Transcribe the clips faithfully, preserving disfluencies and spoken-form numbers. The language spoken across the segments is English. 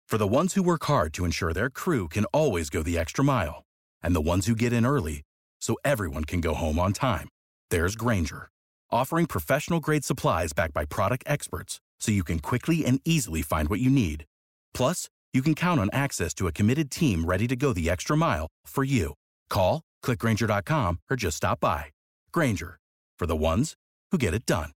For the ones who work hard to ensure their crew can always go the extra mile, and the ones who get in early so everyone can go home on time, there's Grainger, offering professional-grade supplies backed by product experts so you can quickly and easily find what you need. Plus, you can count on access to a committed team ready to go the extra mile for you. Call, click Grainger dot com, or just stop by. Grainger, for the ones who get it done.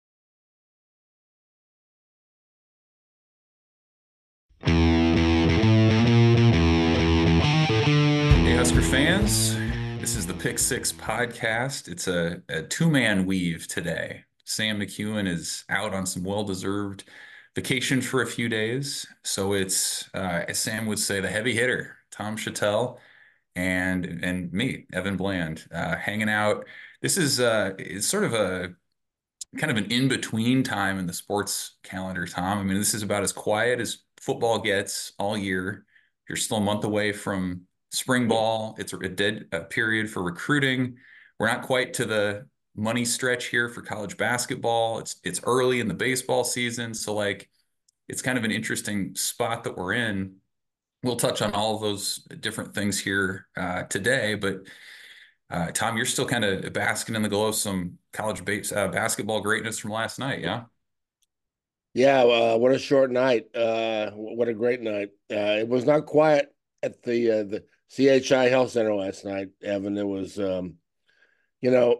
Hey, Husker fans. This is the Pick Six podcast. It's a, a two-man weave today. Sam McEwen is out on some well-deserved vacation for a few days. So it's, uh, as Sam would say, the heavy hitter, Tom Chattel, and and me, Evan Bland, uh, hanging out. This is uh, it's sort of a kind of an in-between time in the sports calendar, Tom. I mean, this is about as quiet as football gets all year. You're still a month away from spring ball. It's a dead uh, period for recruiting. We're not quite to the money stretch here for college basketball. It's it's early in the baseball season, so like it's kind of an interesting spot that we're in. We'll touch on all of those different things here uh, today, but uh, Tom, you're still kind of basking in the glow of some college base, uh, basketball greatness from last night, yeah? Yeah, uh, what a short night. Uh, what a great night. Uh, it was not quiet at the uh, the C H I Health Center last night, Evan. It was, um, you know,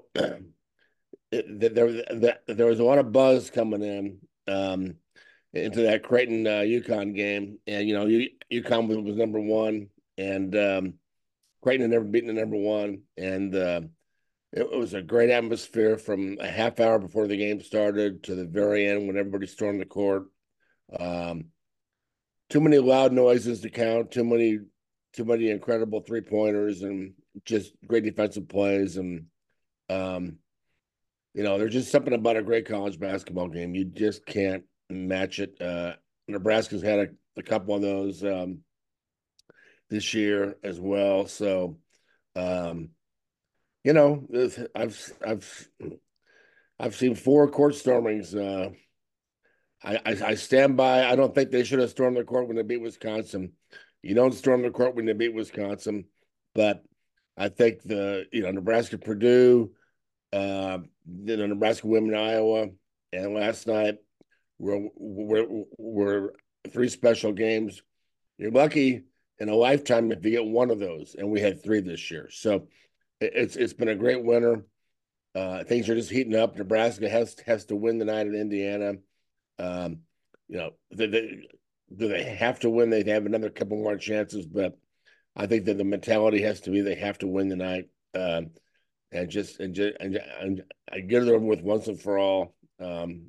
it, there, there there was a lot of buzz coming in um, into that Creighton uh, UConn game, and you know, U, UConn was, was number one, and um, Creighton had never beaten the number one, and uh, it, it was a great atmosphere from a half hour before the game started to the very end when everybody stormed the court. Um, too many loud noises to count, too many, too many incredible three pointers, and just great defensive plays. And um, you know, there's just something about a great college basketball game. You just can't match it. Uh, Nebraska's had a, a couple of those um, this year as well. So, um, you know, I've I've I've seen four court stormings. Uh, I, I, I stand by. I don't think they should have stormed the court when they beat Wisconsin. You don't storm the court when they beat Wisconsin, but I think the you know Nebraska Purdue, uh, you know Nebraska women Iowa, and last night were were were three special games. You're lucky in a lifetime if you get one of those, and we had three this year. So it's it's been a great winter. Uh, things are just heating up. Nebraska has has to win the night at Indiana. Um, you know, they, they, do they have to win? They have another couple more chances, but I think that the mentality has to be they have to win the night, um, and just and just and, and, and get it over with once and for all. Um,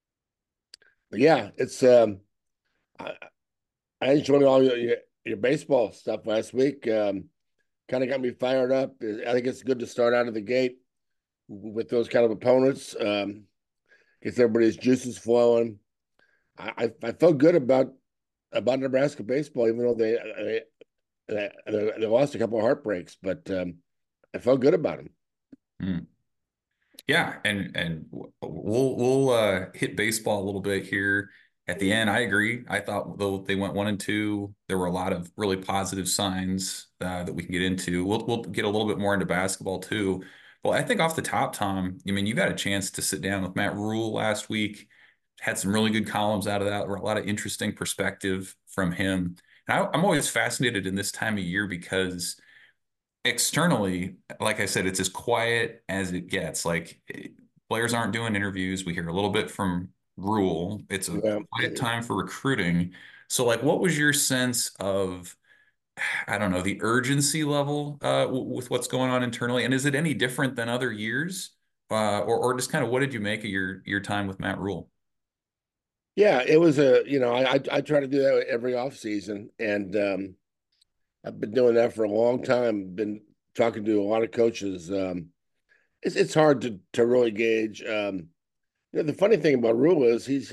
but yeah, it's um, I, I enjoyed all your, your your baseball stuff last week. Um, kind of got me fired up. I think it's good to start out of the gate with those kind of opponents. Um, gets everybody's juices flowing. I, I, I felt good about about Nebraska baseball, even though they they, they, they lost a couple of heartbreaks, but um, I felt good about them. Hmm. Yeah, and and we'll we'll uh, hit baseball a little bit here at the end. I agree. I thought though they went one and two, there were a lot of really positive signs uh, that we can get into. We'll we'll get a little bit more into basketball too. Well, I think off the top, Tom, I mean, you got a chance to sit down with Matt Rhule last week. Had some really good columns out of that. There were a lot of interesting perspective from him. And I, I'm always fascinated in this time of year because externally, like I said, it's as quiet as it gets. Like players aren't doing interviews. We hear a little bit from Rule. It's a Yeah. quiet time for recruiting. So, like, what was your sense of, I don't know, the urgency level uh, w with what's going on internally? And is it any different than other years? Uh, or, or just kind of what did you make of your your time with Matt Rule? Yeah, it was a, you know, I, I, I try to do that every off season, and um, I've been doing that for a long time. Been talking to a lot of coaches. Um, it's it's hard to to really gauge. Um, you know, the funny thing about Rule is he's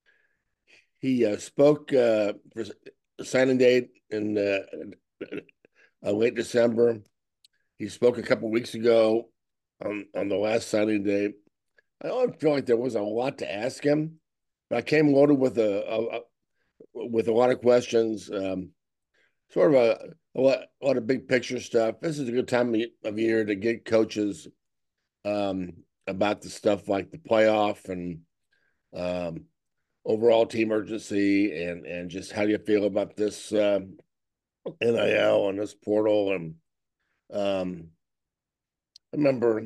he uh, spoke uh, for signing date in uh, uh, late December. He spoke a couple weeks ago on on the last signing day. I don't feel like there was a lot to ask him, but I came loaded with a, a, with a lot of questions, um, sort of a, a, lot, a lot of big picture stuff. This is a good time of year to get coaches um, about the stuff like the playoff and um, overall team urgency and and just how do you feel about this um, N I L and this portal. And um, I remember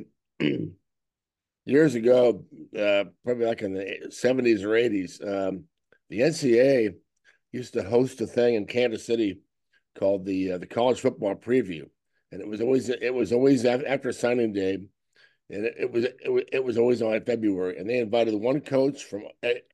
years ago, uh, probably like in the seventies or eighties, um, the N C A A used to host a thing in Kansas City called the uh, the college football preview, and it was always it was always after signing day, and it, it was it was it was always on in February, and they invited one coach from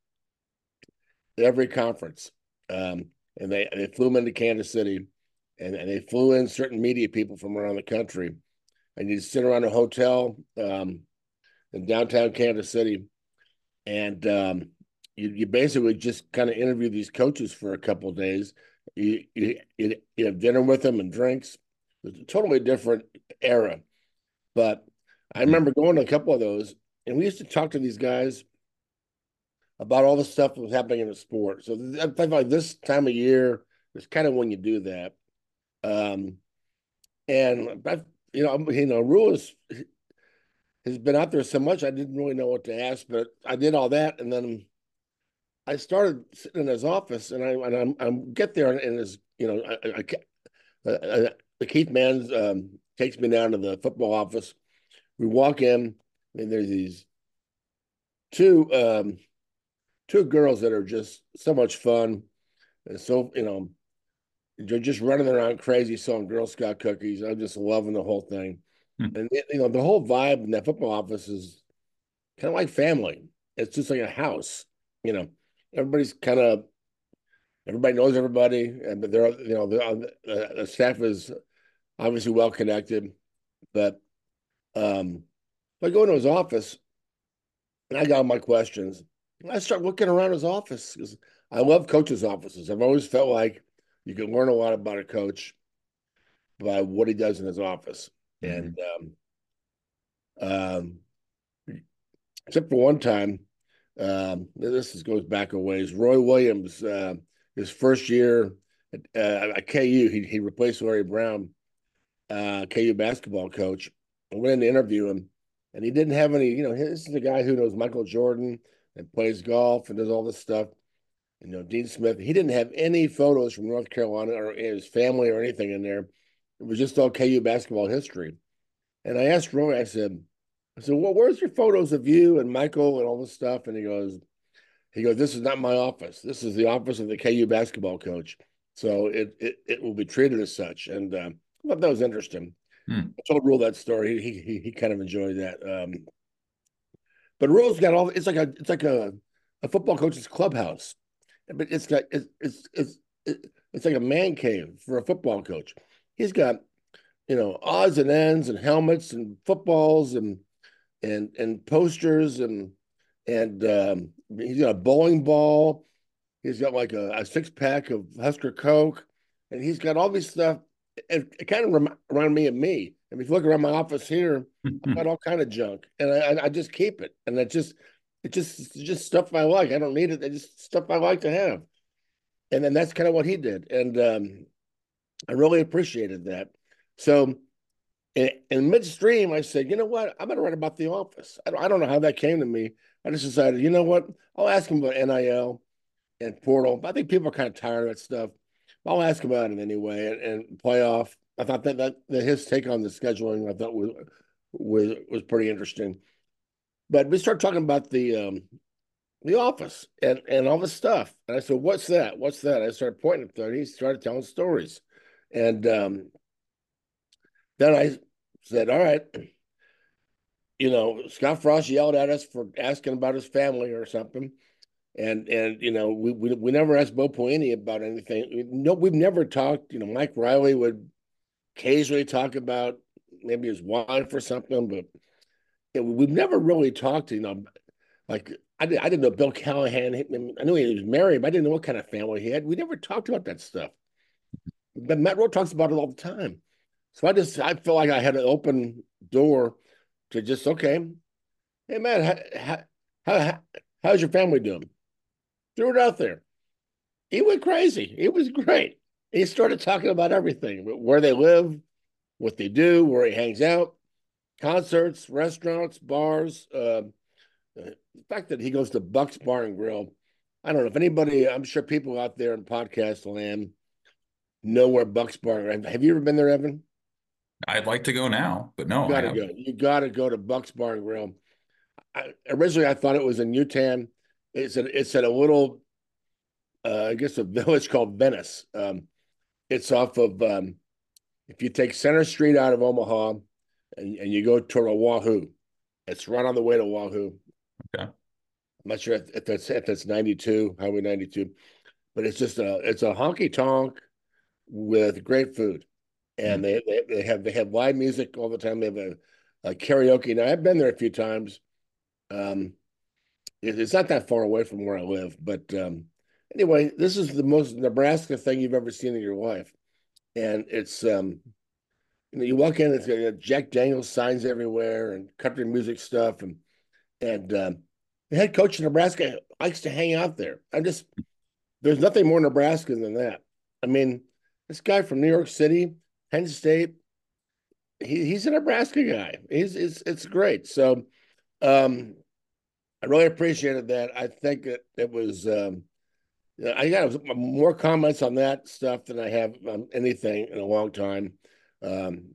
every conference, um, and they they flew them into Kansas City, and, and they flew in certain media people from around the country, and you sit around a hotel um, in downtown Kansas City, and um, you you basically just kind of interview these coaches for a couple of days. You, you you have dinner with them and drinks. It's a totally different era, but I remember going to a couple of those, and we used to talk to these guys about all the stuff that was happening in the sport. So I feel like this time of year is kind of when you do that. Um, and I, you know, you know, Rhule is, has been out there so much I didn't really know what to ask, but I did all that, and then I started sitting in his office, and I and I'm, I'm get there, and his, you know, I, I, I, I Keith Mans um, takes me down to the football office. We walk in, and there's these two um, two girls that are just so much fun, and so you know, they're just running around crazy selling Girl Scout cookies. I'm just loving the whole thing, Mm-hmm. and you know, the whole vibe in that football office is kind of like family. It's just like a house, you know. Everybody's kind of everybody knows everybody, and but they're you know the, uh, the staff is obviously well connected. But um, if I go into his office and I got all my questions, and I start looking around his office because I love coaches' offices. I've always felt like you can learn a lot about a coach by what he does in his office, Mm-hmm. and um, um, except for one time. Um, this is, goes back a ways. Roy Williams, uh, his first year at, uh, at K U, he, he replaced Larry Brown, uh, K U basketball coach. I went in to interview him, and he didn't have any. You know, this is a guy who knows Michael Jordan and plays golf and does all this stuff. You know, Dean Smith. He didn't have any photos from North Carolina or his family or anything in there. It was just all K U basketball history. And I asked Roy, I said, I said, well, where's your photos of you and Michael and all this stuff? And he goes, he goes, this is not my office. This is the office of the K U basketball coach. So it it, it will be treated as such. And uh, I thought that was interesting. Hmm. I told Rhule that story. He he he kind of enjoyed that. Um, but Rhule's got all. It's like a it's like a, a football coach's clubhouse, but it's got it's it's it's it's like a man cave for a football coach. He's got you know odds and ends and helmets and footballs and and and posters and and um, he's got a bowling ball. He's got like a, a six pack of Husker Coke, and he's got all this stuff. It, it kind of rem- reminded me of me. I mean, if you look around my office here, I've got all kind of junk, and I, I just keep it, and it just it just it's just stuff I like. I don't need it. It's just stuff I like to have, and then that's kind of what he did, and um, I really appreciated that. So in, in midstream, I said, you know what? I'm going to write about The Office. I don't, I don't know how that came to me. I just decided, you know what? I'll ask him about N I L and portal. I think people are kind of tired of that stuff. I'll ask about it anyway. And, and playoff. I thought that, that that his take on the scheduling, I thought was was was pretty interesting. But we started talking about the um, the Office and and all this stuff. And I said, "What's that? What's that?" I started pointing at that. He started telling stories, and um, then I said, "All right." You know, Scott Frost yelled at us for asking about his family or something. And and you know, we we, we never asked Bo Pelini about anything. No, we've never talked. You know, Mike Riley would occasionally talk about maybe his wife or something, but you know, we've never really talked. You know, like I, did, I didn't know Bill Callahan. I knew he was married, but I didn't know what kind of family he had. We never talked about that stuff. But Matt Rowe talks about it all the time. So I just I felt like I had an open door to just okay, hey man, how, how, how how's your family doing? Threw it out there. He went crazy. It was great. He started talking about everything, where they live, what they do, where he hangs out, concerts, restaurants, bars. Uh, the fact that he goes to Buck's Bar and Grill. I don't know if anybody, I'm sure people out there in podcast land know where Buck's Bar. Have you ever been there, Evan? I'd like to go now, but You no, I got to haven't. go. You got to go to Buck's Bar and Grill. I, originally, I thought it was in Newtown. It's at it's at a little, uh, I guess, a village called Venice. Um, it's off of um, if you take Center Street out of Omaha and, and you go toward Oahu, it's right on the way to Oahu. Okay. I'm not sure if, if that's if that's ninety-two, Highway ninety-two, but it's just a it's a honky tonk with great food, and Hmm. they, they they have they have live music all the time. They have a, a karaoke. Now I've been there a few times. Um, it, it's not that far away from where I live, but um, anyway, this is the most Nebraska thing you've ever seen in your life, and it's um, you know, you walk in, it's got Jack Daniels signs everywhere and country music stuff, and and um, the head coach of Nebraska likes to hang out there. I'm just there's nothing more Nebraskan than that. I mean, this guy from New York City, Penn State, he, he's a Nebraska guy. He's it's it's great. So um, I really appreciated that. I think that it was um, I got more comments on that stuff than I have on anything in a long time. Um,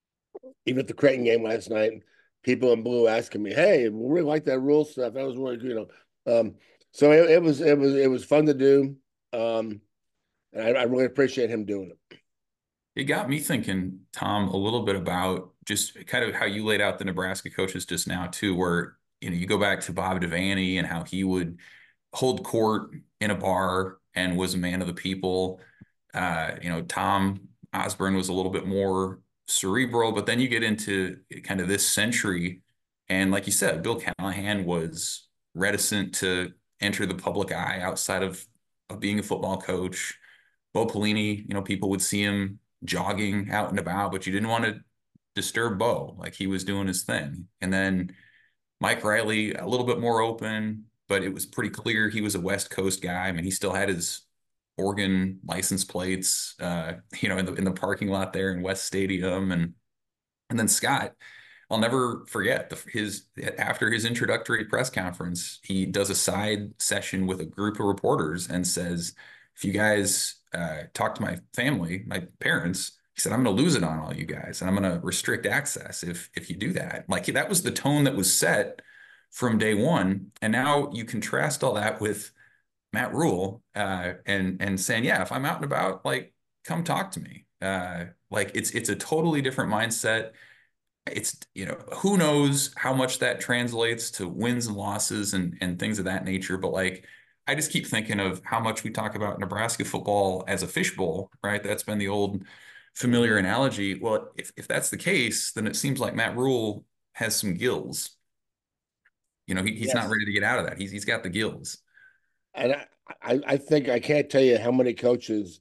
even at the Creighton game last night, people in blue asking me, "Hey, we really like that rule stuff. That was really good." You know, um, so it, it was it was it was fun to do, um, and I, I really appreciate him doing it. It got me thinking, Tom, a little bit about just kind of how you laid out the Nebraska coaches just now too, where you know you go back to Bob Devaney and how he would hold court in a bar and was a man of the people. Uh, you know, Tom Osborne was a little bit more cerebral, but then you get into kind of this century, and like you said, Bill Callahan was reticent to enter the public eye outside of of being a football coach. Bo Pelini, you know, people would see him jogging out and about, but you didn't want to disturb Bo, like he was doing his thing. And then Mike Riley, a little bit more open, but it was pretty clear he was a West Coast guy. I mean, he still had his Oregon license plates, uh, you know, in the in the parking lot there in West Stadium, and and then Scott, I'll never forget the, his after his introductory press conference, he does a side session with a group of reporters and says, "If you guys uh, talk to my family, my parents," he said, "I'm going to lose it on all you guys, and I'm going to restrict access if if you do that." Like that was the tone that was set from day one, and now you contrast all that with Matt Rule uh, and and saying, "Yeah, if I'm out and about, like, come talk to me." Uh, like it's it's a totally different mindset. It's, you know, who knows how much that translates to wins and losses and and things of that nature. But like, I just keep thinking of how much we talk about Nebraska football as a fishbowl, right? That's been the old familiar analogy. Well, if if that's the case, then it seems like Matt Rule has some gills. You know, he, he's not Yes, ready to get out of that. He's he's got the gills. and I, I, I think I can't tell you how many coaches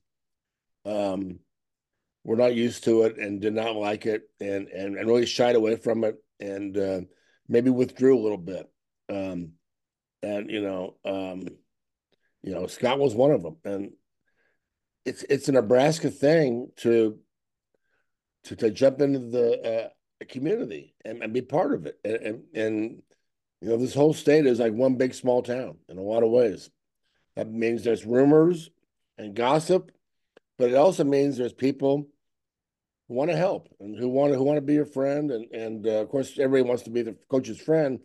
um, were not used to it and did not like it and and, and really shied away from it and uh, maybe withdrew a little bit. Um, and you know, um, you know, Scott was one of them, and it's it's a Nebraska thing to to, to jump into the uh, community and, and be part of it, and, and and you know, this whole state is like one big small town in a lot of ways. That means there's rumors and gossip, but it also means there's people who want to help and who want to who want to be your friend, and and uh, of course everybody wants to be the coach's friend,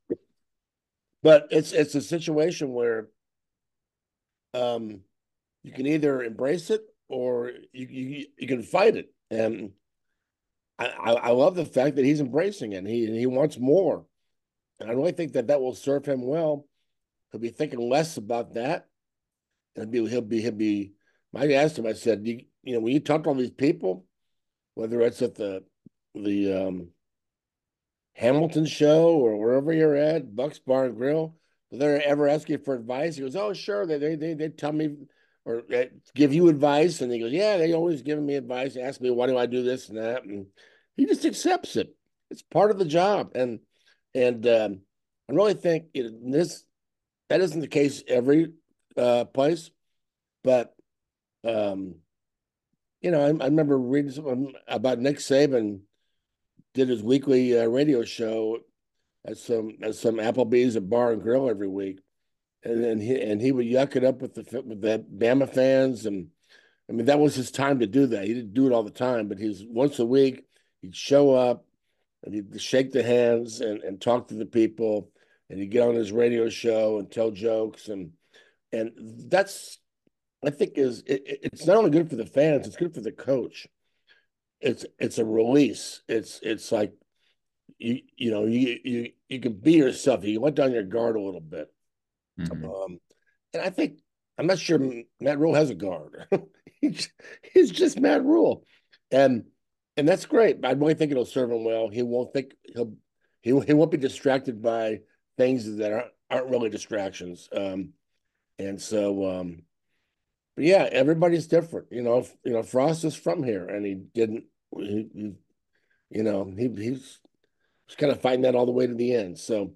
but it's it's a situation where um, you can either embrace it or you you, you can fight it, and I, I love the fact that he's embracing it. And he he wants more, and I really think that that will serve him well. He'll be thinking less about that, and he'll be he'll be he'll be. I asked him. I said, you, you know, when you talk to all these people, whether it's at the the um, Hamilton show or wherever you're at, Bucks Bar and Grill, do they ever ask you for advice? He goes, "Oh, sure." They they they, they tell me or uh, give you advice, and he goes, "Yeah, they always give me advice. Ask me why do I do this and that," and he just accepts it. It's part of the job, and and um, I really think it, this that isn't the case every uh, place, But um, you know, I, I remember reading something about Nick Saban did his weekly uh, radio show at some at some Applebee's, a bar and grill every week, and then he and he would yuck it up with the with the Bama fans, and I mean that was his time to do that. He didn't do it all the time, but he's once a week he'd show up and he'd shake the hands and and talk to the people, and he'd get on his radio show and tell jokes, and and that's I think is it, it's not only good for the fans, it's good for the coach. It's it's a release. It's it's like you you know you you you can be yourself. You let down your guard a little bit. Mm-hmm. Um, and I think I'm not sure Matt Rule has a guard. he's, he's just Matt Rule, and and that's great. I really think it'll serve him well. He won't think he'll he he won't be distracted by things that aren't aren't really distractions. Um, and so um, but yeah, everybody's different. You know, you know, Frost is from here, and he didn't. He, he you know, he he's was kind of fighting that all the way to the end. So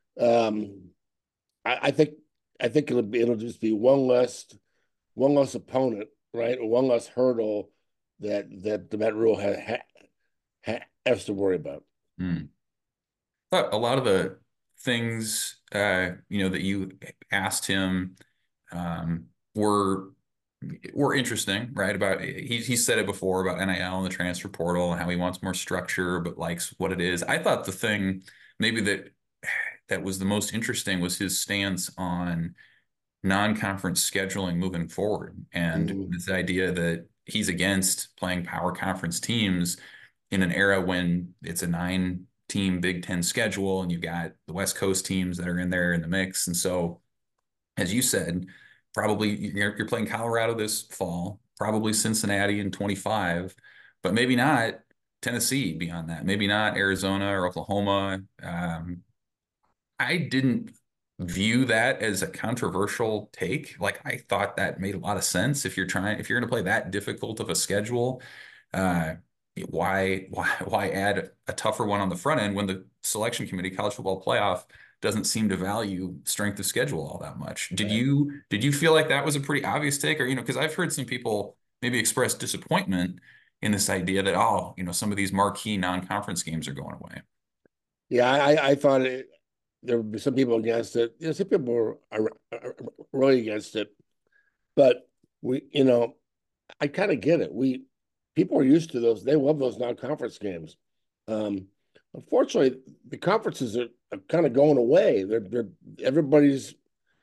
um, I, I think I think it'll be it'll just be one less one less opponent, right? Or one less hurdle that that the Met Rule ha, ha, ha, has to worry about. Mm. But a lot of the things uh, you know that you asked him um, were were interesting, right? About he he said it before about N I L and the transfer portal and how he wants more structure, but likes what it is. I thought the thing maybe that that was the most interesting was his stance on non-conference scheduling moving forward, and Mm-hmm. this idea that he's against playing power conference teams in an era when it's a nine team Big Ten schedule and you've got the West Coast teams that are in there in the mix. And so, as you said, probably you're, you're playing Colorado this fall, probably Cincinnati in twenty-five, but maybe not Tennessee beyond that, maybe not Arizona or Oklahoma. Um, I didn't view that as a controversial take. Like I thought that made a lot of sense. If you're trying, if you're going to play that difficult of a schedule, uh, why why why add a tougher one on the front end when the selection committee, college football playoff, doesn't seem to value strength of schedule all that much? Did Right. you did you feel like that was a pretty obvious take, or you know, because I've heard some people maybe express disappointment in this idea that oh, you know, some of these marquee non-conference games are going away. Yeah, I I thought it, there would be some people against it. You know, some people were are, are really against it, but we you know I kind of get it. We people are used to those. They love those non-conference games. Um, Unfortunately, the conferences are, are kind of going away. They're they're everybody's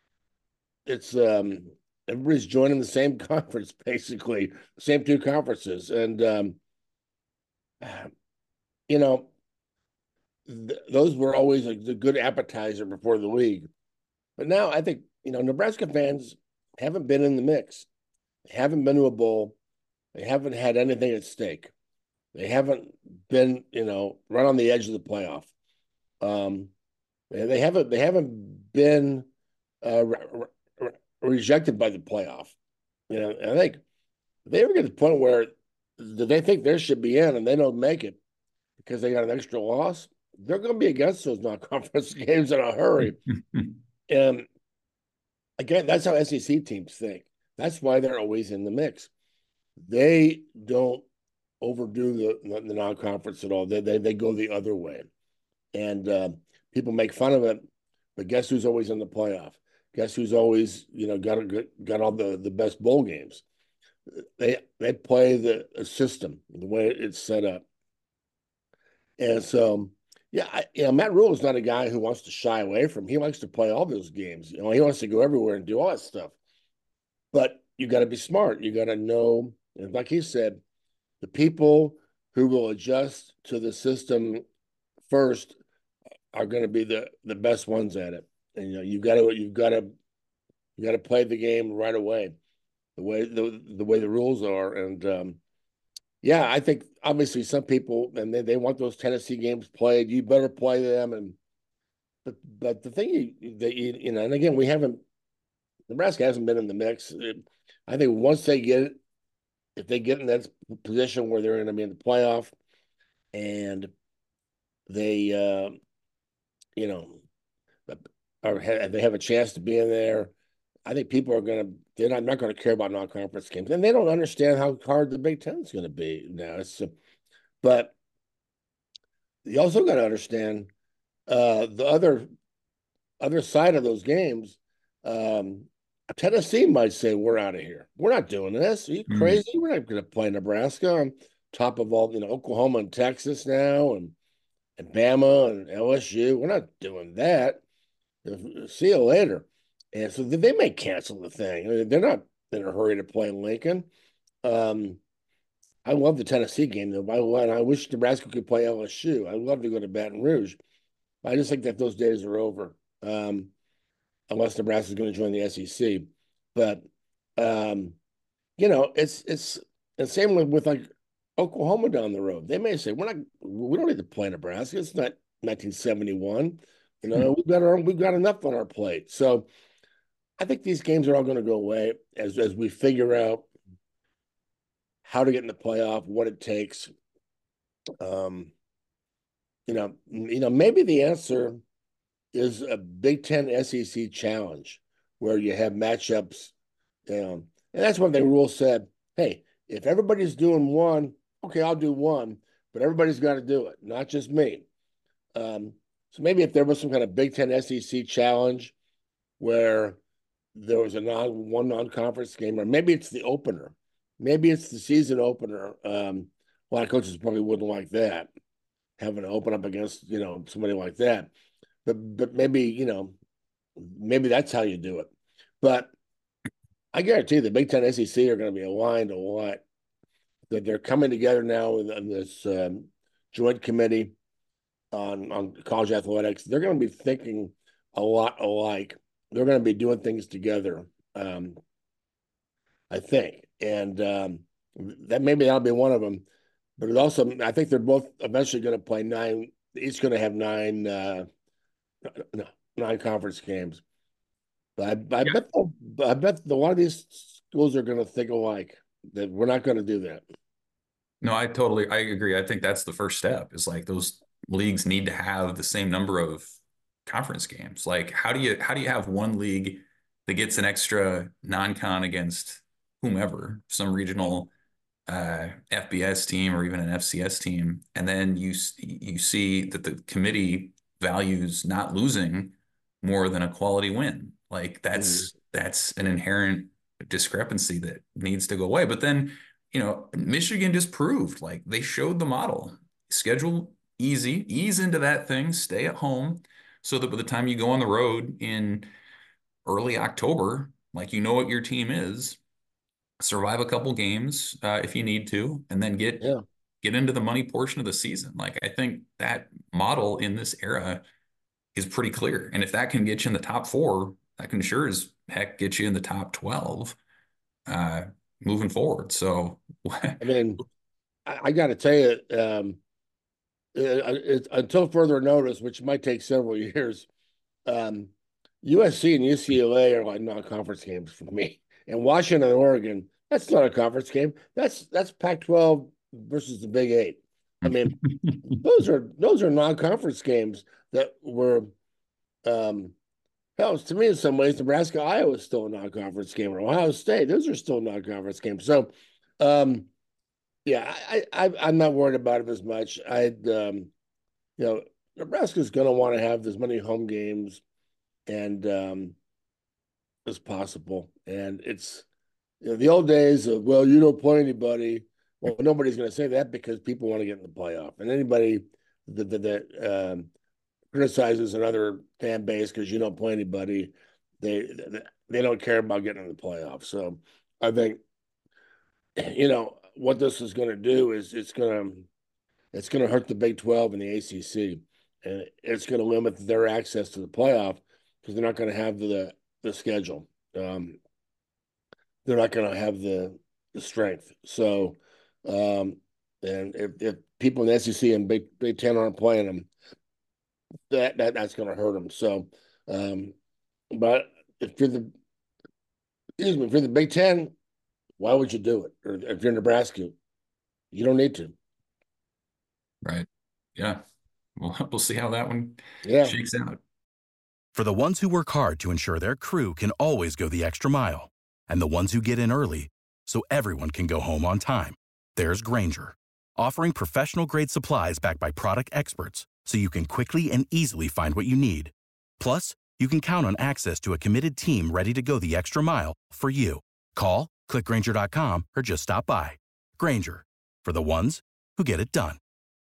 it's um everybody's joining the same conference basically, same two conferences, and um, you know th those were always a, a good appetizer before the league. But now I think you know Nebraska fans haven't been in the mix, they haven't been to a bowl, they haven't had anything at stake. They haven't been, you know, right on the edge of the playoff. Um, they haven't. They haven't been uh, re re rejected by the playoff. You know, and I think if they ever get to the point where they think they should be in and they don't make it because they got an extra loss, they're going to be against those non-conference games in a hurry. And again, that's how S E C teams think. That's why they're always in the mix. They don't overdo the, the non-conference at all. They, they they go the other way, and uh, people make fun of it. But guess who's always in the playoff? Guess who's always you know got got all the the best bowl games? They they play the system the way it's set up, and so yeah, I, you know Matt Rule is not a guy who wants to shy away from. He likes to play all those games. You know, he wants to go everywhere and do all that stuff. But you got to be smart. You got to know, and like he said, the people who will adjust to the system first are going to be the the best ones at it. And you know, you've got to you've got to you got to play the game right away, the way the the way the rules are. And um, yeah, I think obviously some people and they, they want those Tennessee games played. You better play them. And but but the thing you, that you you know, and again, we haven't Nebraska hasn't been in the mix. It, I think once they get it, if they get in that position where they're going to be in the playoff and they, uh, you know, or have, they have a chance to be in there, I think people are going to, they're not, not going to care about non-conference games. And they don't understand how hard the Big Ten is going to be now. It's, but you also got to understand uh, the other other side of those games. Um, Tennessee might say, "We're out of here. We're not doing this. Are you Mm. crazy? We're not going to play Nebraska on top of all, you know, Oklahoma and Texas now, and and Bama and L S U. We're not doing that. See you later." And so they may cancel the thing. They're not in a hurry to play Lincoln. Um, I love the Tennessee game though. I, and I wish Nebraska could play L S U. I'd love to go to Baton Rouge. I just think that those days are over, um, unless Nebraska is going to join the S E C. But um, you know, it's it's the same with, with like Oklahoma down the road. They may say we're not, we don't need to play Nebraska. It's not nineteen seventy-one. You know, we've got our we've got enough on our plate. So I think these games are all going to go away as as we figure out how to get in the playoff, what it takes. Um, you know, you know, maybe the answer is a Big Ten S E C challenge where you have matchups. You know, and that's when the rule said, hey, if everybody's doing one, okay, I'll do one, but everybody's got to do it, not just me. Um, so maybe if there was some kind of Big Ten S E C challenge where there was a non one non-conference game, or maybe it's the opener, maybe it's the season opener. Um, a lot of coaches probably wouldn't like that, having to open up against, you know, somebody like that. But but maybe, you know, maybe that's how you do it. But I guarantee the Big Ten S E C are going to be aligned a lot. That they're coming together now in, in this um, joint committee on on college athletics. They're going to be thinking a lot alike. They're going to be doing things together. Um, I think, and um, that maybe that'll be one of them. But it also, I think they're both eventually going to play nine. Each going to have nine uh, no, nine conference games. But I, I bet I bet a lot of these schools are going to think alike. That we're not going to do that. No, I totally, I agree. I think that's the first step is like those leagues need to have the same number of conference games. Like how do you how do you have one league that gets an extra non-con against whomever, some regional uh, F B S team or even an F C S team, and then you you see that the committee values not losing more than a quality win. Like Mhm. that's that's an inherent discrepancy that needs to go away. But then, you know, Michigan just proved like they showed the model. Schedule easy, ease into that thing, stay at home, so that by the time you go on the road in early October, like you know what your team is, survive a couple games uh, if you need to, and then get Yeah, get into the money portion of the season. Like I think that model in this era is pretty clear. And if that can get you in the top four, that can sure as heck get you in the top twelve uh, moving forward. So I mean, I, I got to tell you, um, uh, it, until further notice, which might take several years, um, U S C and U C L A are like non-conference games for me. And Washington and Oregon, that's not a conference game. That's that's Pac twelve versus the Big Eight. I mean, those are those are non-conference games that were um hell, to me in some ways, Nebraska, Iowa is still a non-conference game, or Ohio State, those are still non-conference games. So um yeah, I, I I'm not worried about it as much. I'd um, you know, Nebraska's gonna want to have as many home games and um as possible. And it's, you know, the old days of, well, you don't play anybody. Well, nobody's going to say that because people want to get in the playoff. And anybody that, that, that um, criticizes another fan base because you don't play anybody, they, they they don't care about getting in the playoff. So I think, you know, what this is going to do is it's going to it's going to hurt the Big twelve and the A C C, and it's going to limit their access to the playoff because they're not going to have the the schedule. Um, they're not going to have the the strength. So, um, and if, if people in the S E C and Big Big Ten aren't playing them, that, that that's going to hurt them. So, um, but if you're the excuse me, if you're the Big Ten, why would you do it? Or if you're Nebraska, you don't need to. Right. Yeah. Well, we'll see how that one Yeah. shakes out. For the ones who work hard to ensure their crew can always go the extra mile, and the ones who get in early so everyone can go home on time, there's Grainger, offering professional-grade supplies backed by product experts so you can quickly and easily find what you need. Plus, you can count on access to a committed team ready to go the extra mile for you. Call, click Grainger dot com, or just stop by. Grainger, for the ones who get it done.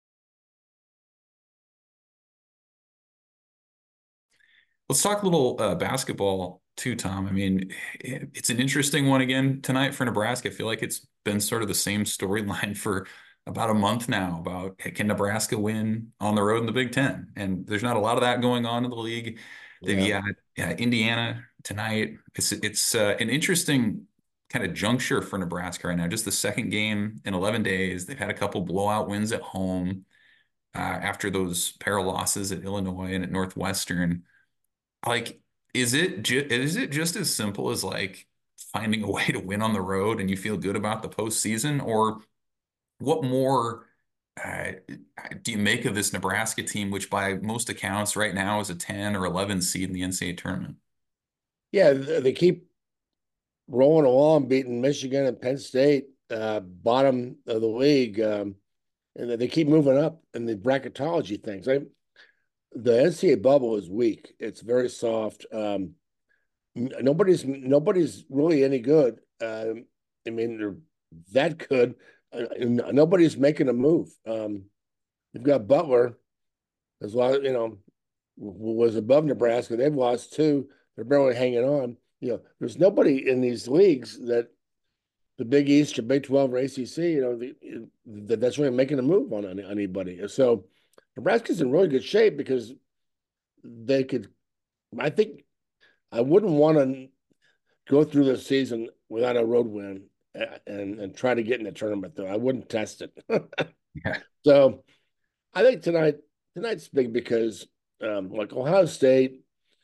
Let's talk a little uh, basketball too, Tom. I mean, it, it's an interesting one again tonight for Nebraska. I feel like it's been sort of the same storyline for about a month now about, hey, can Nebraska win on the road in the Big Ten? And there's not a lot of that going on in the league. They've Yeah. got yeah, Indiana tonight. It's it's uh, an interesting kind of juncture for Nebraska right now. Just the second game in eleven days. They've had a couple blowout wins at home uh, after those pair of losses at Illinois and at Northwestern. Like, is it ju is it just as simple as like finding a way to win on the road and you feel good about the postseason, or what more uh, do you make of this Nebraska team, which by most accounts right now is a ten or eleven seed in the N C double A tournament? Yeah, they keep rolling along, beating Michigan and Penn State, uh, bottom of the league, um, and they keep moving up in the bracketology things. I, the N C double A bubble is weak. It's very soft. Um, nobody's nobody's really any good. Um, I mean, they're that good. Uh, nobody's making a move. Um, you've got Butler, as well, you know, was above Nebraska. They've lost two. They're barely hanging on. You know, there's nobody in these leagues that the Big East or Big twelve or A C C, you know, the, the, that's really making a move on anybody. So Nebraska's in really good shape because they could. I think I wouldn't want to go through the season without a road win and and try to get in the tournament, though. I wouldn't test it. Yeah. So I think tonight tonight's big because um, like Ohio State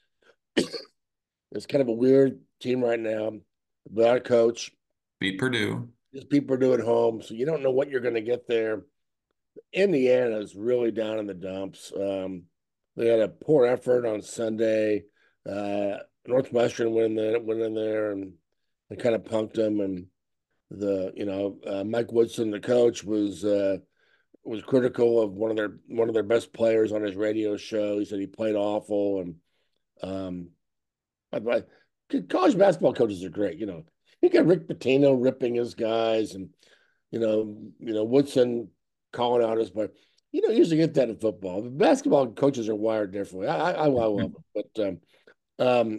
is kind of a weird team right now without a coach. Beat Purdue. Just people do at home, so you don't know what you're going to get there. Indiana is really down in the dumps. Um, they had a poor effort on Sunday. Uh, Northwestern went in there, went in there, and they kind of punked them. And the you know uh, Mike Woodson, the coach, was uh, was critical of one of their one of their best players on his radio show. He said he played awful, and um, I, I, college basketball coaches are great. You know, you got Rick Pitino ripping his guys, and you know, you know Woodson calling out his player. You don't usually get that in football. The basketball coaches are wired differently. I, I, I love them, but um, um,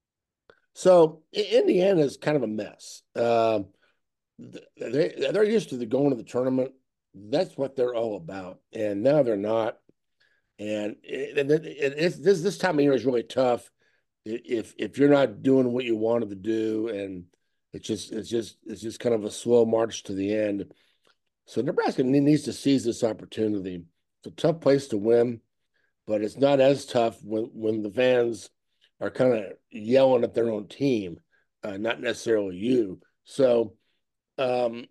so Indiana is kind of a mess. Um, they they're used to the going to the tournament. That's what they're all about, and now they're not. And it, it, it, it's, this this time of year is really tough if if you're not doing what you wanted to do, and it's just it's just it's just kind of a slow march to the end. So Nebraska needs to seize this opportunity. It's a tough place to win, but it's not as tough when when the fans are kind of yelling at their own team, uh, not necessarily you. So um,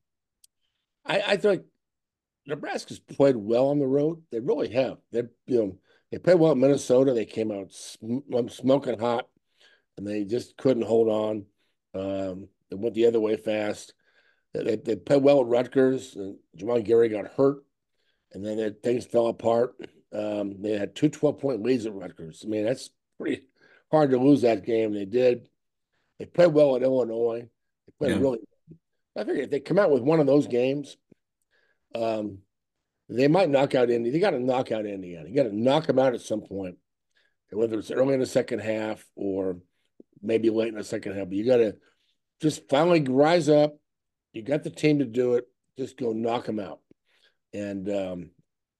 I, I think Nebraska's played well on the road. They really have. They you know they played well at Minnesota. They came out sm- smoking hot, and they just couldn't hold on. Um, they went the other way fast. They, they played well at Rutgers, and Jamal Gary got hurt, and then they, things fell apart. Um, they had two twelve-point leads at Rutgers. I mean, that's pretty hard to lose that game. They did. They played well at Illinois. They played Yeah. really. I figure if they come out with one of those games, um, they might knock out Indy. They got to knock out Indiana. You got to knock them out at some point, whether it's early in the second half or maybe late in the second half. But you got to just finally rise up. You got the team to do it. Just go knock them out, and um,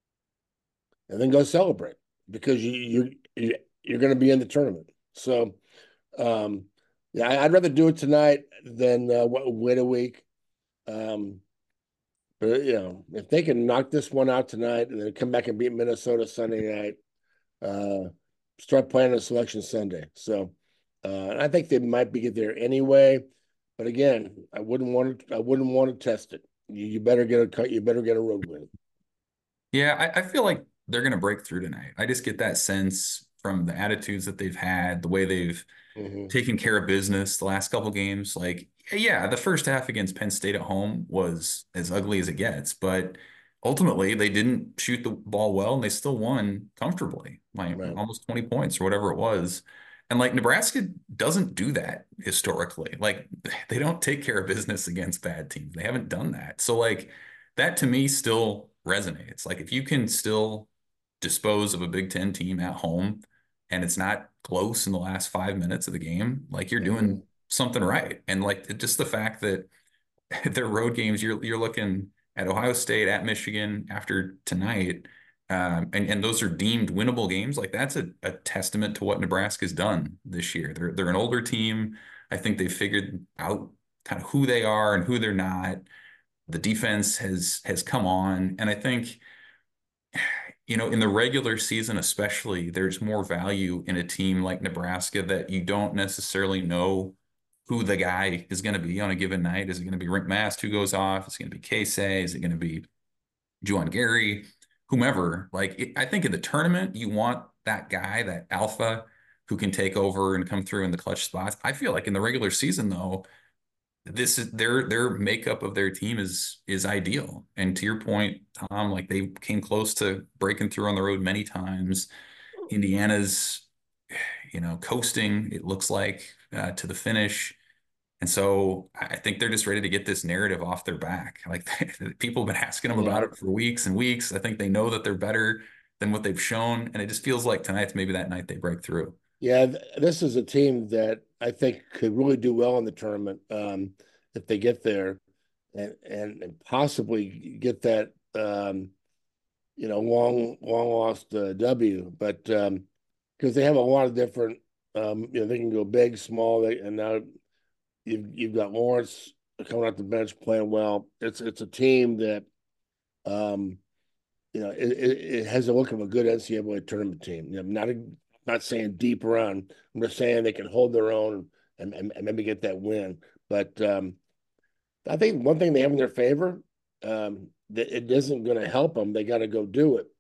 and then go celebrate because you you you're going to be in the tournament. So, um, yeah, I'd rather do it tonight than uh, wait a week. Um, but you know, if they can knock this one out tonight and then come back and beat Minnesota Sunday night, uh, start playing on Selection Sunday. So, uh, I think they might be there anyway. But again, I wouldn't want to. I wouldn't want to test it. You, you better get a cut. You better get a road win. Yeah, I, I feel like they're going to break through tonight. I just get that sense from the attitudes that they've had, the way they've Mm-hmm. taken care of business the last couple games. Like, yeah, the first half against Penn State at home was as ugly as it gets, but ultimately they didn't shoot the ball well and they still won comfortably, like Right. almost twenty points or whatever it was. And like Nebraska doesn't do that historically. Like they don't take care of business against bad teams. They haven't done that. So like that to me still resonates. Like if you can still dispose of a Big Ten team at home and it's not close in the last five minutes of the game, like you're Mm-hmm. doing something right. And like just the fact that their road games, you're you're looking at Ohio State, at Michigan after tonight, um, and and those are deemed winnable games. Like that's a, a testament to what Nebraska's done this year. They're they're an older team. I think they've figured out kind of who they are and who they're not. The defense has has come on, and I think you know, in the regular season, especially, there's more value in a team like Nebraska that you don't necessarily know who the guy is going to be on a given night. Is it going to be Rick Mast who goes off? Is it going to be Casey? Is it going to be Juwan Gary? Whomever. Like, it, I think in the tournament, you want that guy, that alpha who can take over and come through in the clutch spots. I feel like in the regular season, though, this is their their makeup of their team is is ideal. And to your point, Tom, like they came close to breaking through on the road many times. Indiana's, you know, coasting, it looks like, uh, to the finish. And so I think they're just ready to get this narrative off their back. Like people have been asking them about Yeah. it for weeks and weeks. I think they know that they're better than what they've shown. And it just feels like tonight's maybe that night they break through. Yeah, th- this is a team that I think could really do well in the tournament um, if they get there and, and and possibly get that um, you know long long lost uh, W. But um, because they have a lot of different um, you know they can go big, small, they, and now you've you've got Lawrence coming off the bench playing well. It's it's a team that um, you know it, it, it has the look of a good N C double A tournament team. You know, not a, not saying deep run. I'm just saying they can hold their own and, and, and maybe get that win. But um, I think one thing they have in their favor, um, that it isn't going to help them. They got to go do it.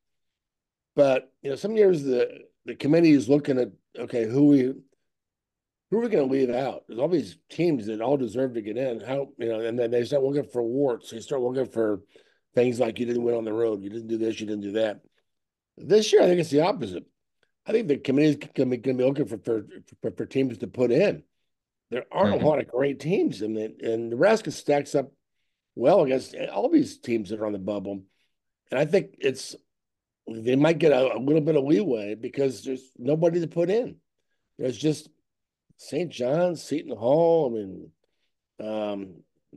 But you know, some years the the committee is looking at okay, who we who are we going to leave out? There's all these teams that all deserve to get in. How you know, and then they start looking for warts. They start looking for things like you didn't win on the road, you didn't do this, you didn't do that. This year, I think it's the opposite. I think the committee is going to be looking for, for for for teams to put in. There aren't a Mhm. lot of great teams, and and Nebraska stacks up well against all these teams that are on the bubble. And I think it's they might get a, a little bit of leeway because there's nobody to put in. There's just Saint John's, Seton Hall. I mean, um,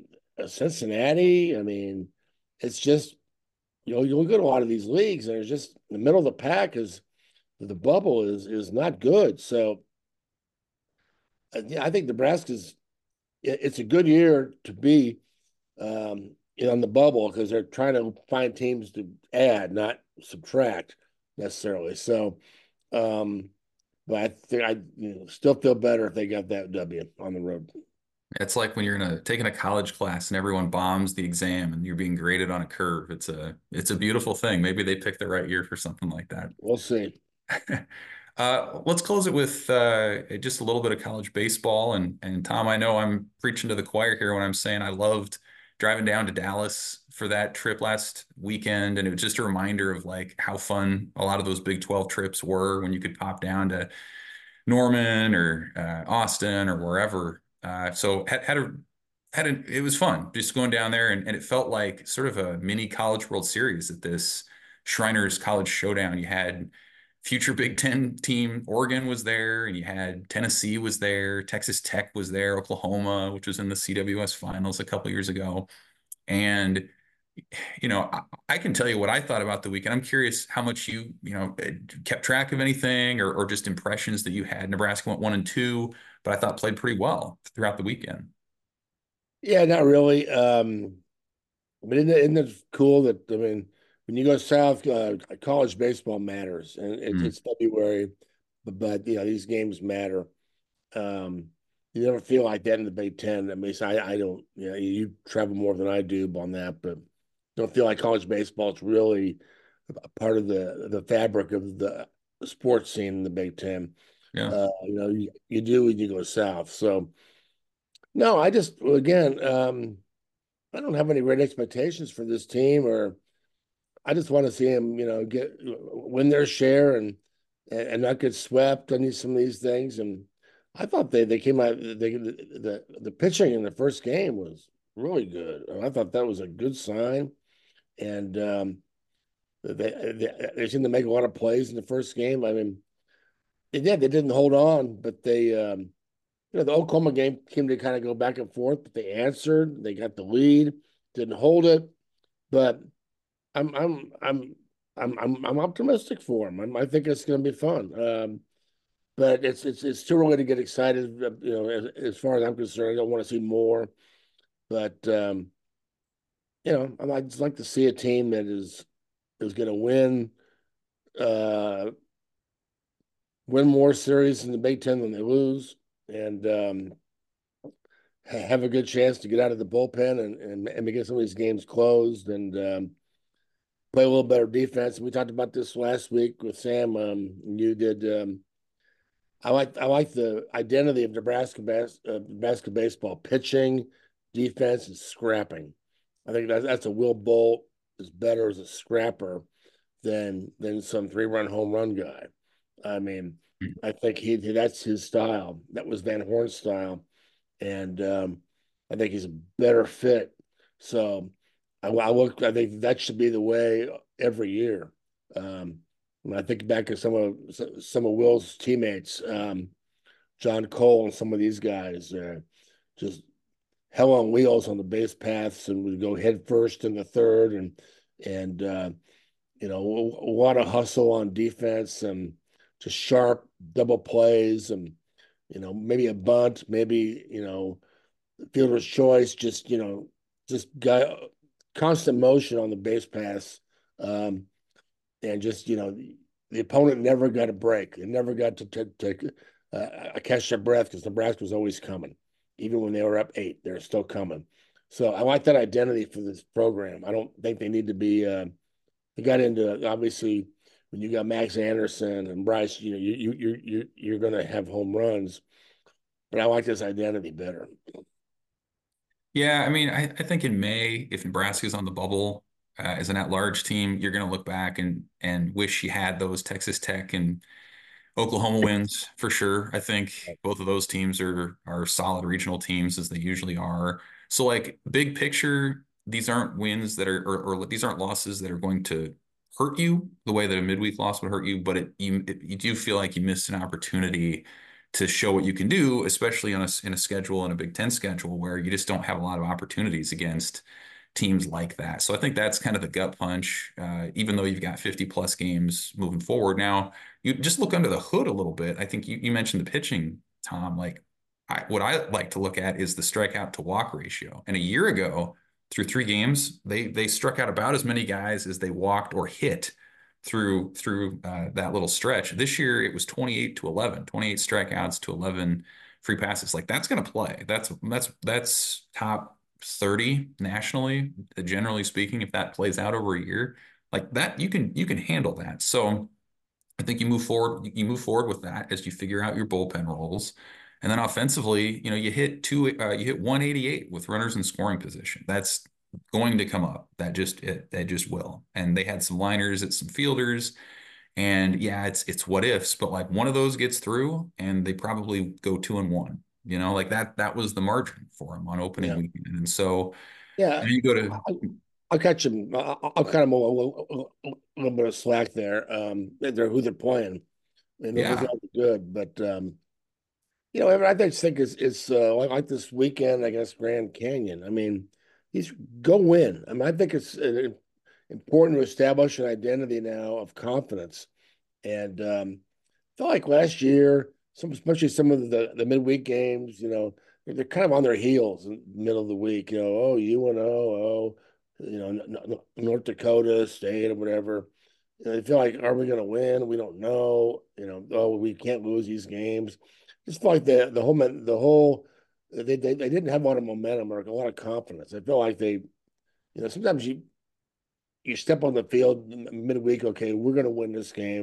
Cincinnati. I mean, it's just you know you look at a lot of these leagues, and it's just the middle of the pack is the bubble is is not good. So uh, yeah, I think Nebraska's it's a good year to be um, you know, on the bubble because they're trying to find teams to add, not subtract necessarily. So, um, but I think I you know, still feel better if they got that W on the road. It's like when you're in a taking a college class and everyone bombs the exam and you're being graded on a curve. It's a it's a beautiful thing. Maybe they picked the right year for something like that. We'll see. Uh, let's close it with uh, just a little bit of college baseball. And and Tom, I know I'm preaching to the choir here when I'm saying I loved driving down to Dallas for that trip last weekend, and it was just a reminder of like how fun a lot of those Big twelve trips were when you could pop down to Norman or uh, Austin or wherever. Uh, so had had a had a, it was fun just going down there, and, and it felt like sort of a mini College World Series at this Shriners College Showdown. You had future Big Ten team Oregon was there, and you had Tennessee was there, Texas Tech was there, Oklahoma, which was in the C W S finals a couple years ago, and you know, I, I can tell you what I thought about the weekend. I'm curious how much you, you know, eh, kept track of anything or, or just impressions that you had. Nebraska went one and two, but I thought played pretty well throughout the weekend. Yeah, not really. Um, but isn't it, isn't it cool that I mean, when you go south, uh, college baseball matters, and it's Mm. it's February, but, but you know these games matter. Um, you never feel like that in the Big Ten. I mean, so I, I don't, you know, you travel more than I do on that, but don't feel like college baseball is really a part of the the fabric of the sports scene in the Big Ten. Yeah. Uh, you know, you, you do when you go south. So no, I just again, um, I don't have any great expectations for this team, or I just want to see them, you know, get win their share and and not get swept on these some of these things. And I thought they they came out they the the, the pitching in the first game was really good. I thought that was a good sign. And um, they, they they seemed to make a lot of plays in the first game. I mean, they did they didn't hold on, but they um, you know the Oklahoma game came to kind of go back and forth, but they answered. They got the lead, didn't hold it, but I'm I'm I'm I'm I'm I'm optimistic for them. I'm, I think it's going to be fun. Um, but it's it's it's too early to get excited. uh, You know, as, as far as I'm concerned, I don't want to see more. But um, you know, I would just like to see a team that is is going to win uh, win more series in the Big Ten than they lose, and um, ha- have a good chance to get out of the bullpen and and, and get some of these games closed and. Um, play a little better defense. We talked about this last week with Sam. Um, you did. Um, I like I like the identity of Nebraska bas- uh, Nebraska baseball: pitching, defense, and scrapping. I think that's that's a Will Bolt is better as a scrapper than than some three run home run guy. I mean, I think he that's his style. That was Van Horn's style, and um, I think he's a better fit. So I, I look. I think that should be the way every year. Um, when I think back at some of some of Will's teammates, um, John Cole and some of these guys, uh, just hell on wheels on the base paths and would go head first in the third, and and uh, you know a lot of hustle on defense and just sharp double plays and you know maybe a bunt, maybe you know fielder's choice, just you know, just guy constant motion on the base pass, um, and just you know, the, the opponent never got a break. It never got to to, to uh, catch their breath because Nebraska was always coming, even when they were up eight, they're still coming. So I like that identity for this program. I don't think they need to be. Uh, they got into obviously when you got Max Anderson and Bryce. You know, you you you you you're going to have home runs, but I like this identity better. Yeah, I mean, I, I think in May, if Nebraska's on the bubble uh, as an at-large team, you're going to look back and and wish you had those Texas Tech and Oklahoma wins for sure. I think both of those teams are are solid regional teams as they usually are. So like big picture, these aren't wins that are or, or these aren't losses that are going to hurt you the way that a midweek loss would hurt you, but it you it, you do feel like you missed an opportunity to show what you can do, especially on a in a schedule in a Big Ten schedule where you just don't have a lot of opportunities against teams like that. So I think that's kind of the gut punch, uh, even though you've got fifty plus games moving forward. Now, you just look under the hood a little bit. I think you, you mentioned the pitching, Tom. Like, I, what I like to look at is the strikeout to walk ratio. And a year ago, through three games, they they struck out about as many guys as they walked or hit through through uh, that little stretch. This year, it was twenty-eight to eleven, twenty-eight strikeouts to eleven free passes. Like that's going to play. That's that's that's top thirty nationally, generally speaking, if that plays out over a year, like that, you can you can handle that. So I think you move forward, you move forward with that as you figure out your bullpen roles. And then offensively, you know, you hit two, uh, you hit one eighty-eight with runners in scoring position. That's going to come up. That just it, that just will. And they had some liners at some fielders. And yeah, it's it's what ifs, but like one of those gets through and they probably go two and one. You know, like that that was the margin for them on opening Yeah, weekend. And so yeah. then you go to I'll catch him. I'll, I'll cut him a little, a little, a little bit of slack there. Um, they're who they're playing, and those guys yeah. are good. But um, you know, I just think it's it's uh, like, like this weekend against Grand Canyon. I mean, he's go win. I mean, I think it's uh, important to establish an identity now of confidence. And um, I feel like last year, some especially some of the the midweek games, you know, they're kind of on their heels in the middle of the week. You know, oh, U N O, oh, you know, North Dakota State or whatever. You know, they feel like, are we going to win? We don't know. You know, oh, we can't lose these games. Just feel like the the whole the whole they, they they didn't have a lot of momentum or a lot of confidence. I feel like they, you know, sometimes you you step on the field midweek. Okay, we're going to win this game.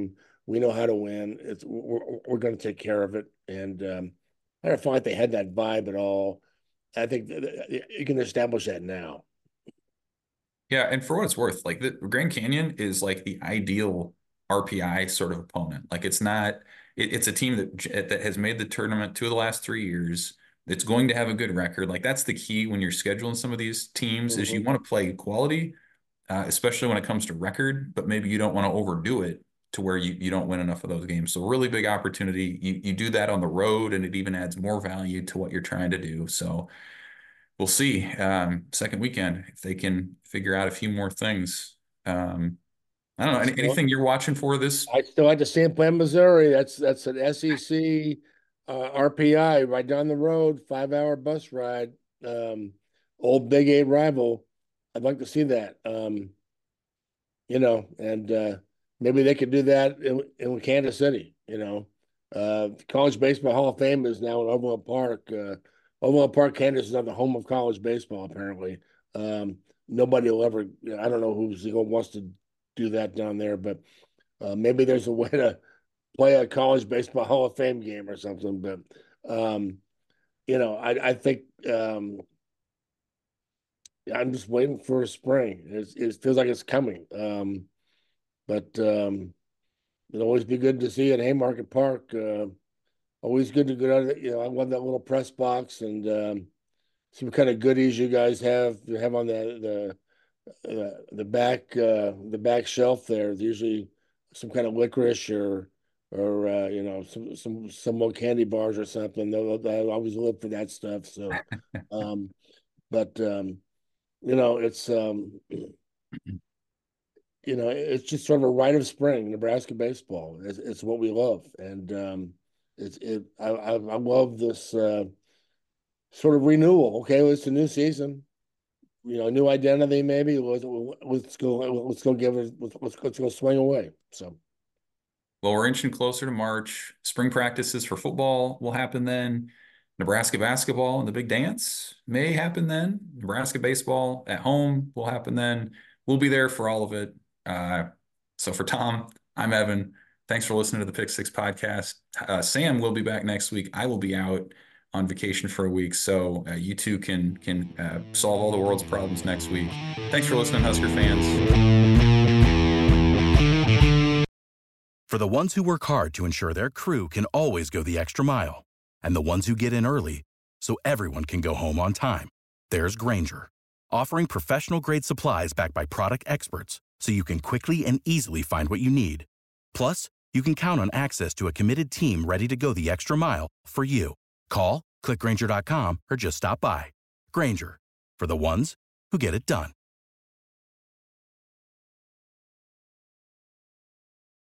We know how to win. It's we're, we're going to take care of it. And um, I don't feel like they had that vibe at all. I think you can establish that now. Yeah, and for what it's worth, like the Grand Canyon is like the ideal R P I sort of opponent. Like it's not, it, it's a team that that has made the tournament two of the last three years. It's going to have a good record. Like that's the key when you're scheduling some of these teams is you Mm-hmm. want to play quality, uh, especially when it comes to record, but maybe you don't want to overdo it to where you, you don't win enough of those games. So really big opportunity. You you do that on the road, and it even adds more value to what you're trying to do. So we'll see. Um, second weekend, if they can figure out a few more things. Um, I don't know. Any, Still, anything you're watching for this? I still like the San Plant, Missouri. That's that's an S E C uh, R P I right down the road, five hour bus ride. Um, old Big Eight rival. I'd like to see that. Um, you know, and uh, maybe they could do that in, in Kansas City. You know, uh, College Baseball Hall of Fame is now in Overland Park. Uh, Overland Park, Kansas is not the home of college baseball. Apparently, um, nobody will ever. I don't know who's who wants to do that down there, but uh, maybe there's a way to play a college baseball Hall of Fame game or something. But um, you know, I, I think um, I'm just waiting for spring. It's, it feels like it's coming. Um, but um, it'll always be good to see at Haymarket Park. Uh, always good to go out. You know, I love that little press box and um, see what kind of goodies you guys have you have on the the uh, the back uh, the back shelf there. There's usually some kind of licorice or or uh, you know some some some more candy bars or something. I always live for that stuff. So, um, but um, you know, it's um, you know, it's just sort of a rite of spring, Nebraska baseball. It's, it's what we love, and um, it's it. I I, I love this uh, sort of renewal. Okay, well, it's a new season, you know, new identity. Maybe let's, let's go. Let's go give it. Let's let's go swing away. So. Well, we're inching closer to March. Spring practices for football will happen then. Nebraska basketball and the big dance may happen then. Nebraska baseball at home will happen then. We'll be there for all of it. Uh, so for Tom, I'm Evan. Thanks for listening to the Pick Six podcast. Uh, Sam will be back next week. I will be out on vacation for a week, so uh, you two can can uh, solve all the world's problems next week. Thanks for listening, Husker fans. For the ones who work hard to ensure their crew can always go the extra mile, and the ones who get in early so everyone can go home on time, there's Grainger, offering professional-grade supplies backed by product experts so you can quickly and easily find what you need. Plus, you can count on access to a committed team ready to go the extra mile for you. Call, click Grainger dot com, or just stop by. Grainger, for the ones who get it done.